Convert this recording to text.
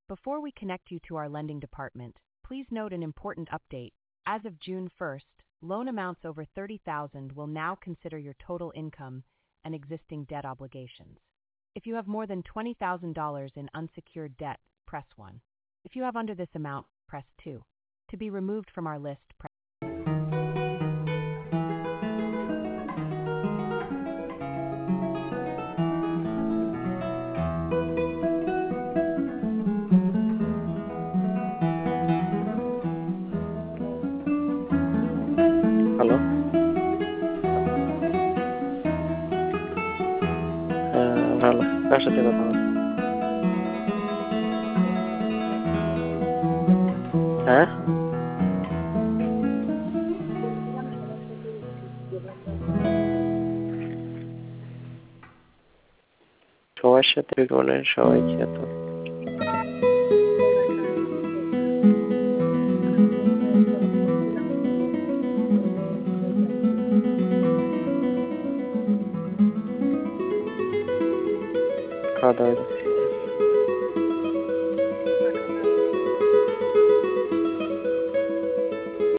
Before we connect you to our lending department, please note an important update. As of June 1st, loan amounts over $30,000 will now consider your total income and existing debt obligations. If you have more than $20,000 in unsecured debt, press 1. If you have under this amount, press 2. To be removed from our list, press hello, ভালো। কার সাথে কথা বল? হ্যাঁ, সবার সাথে জীবনের সবাইকে এত খাওয়া দাওয়া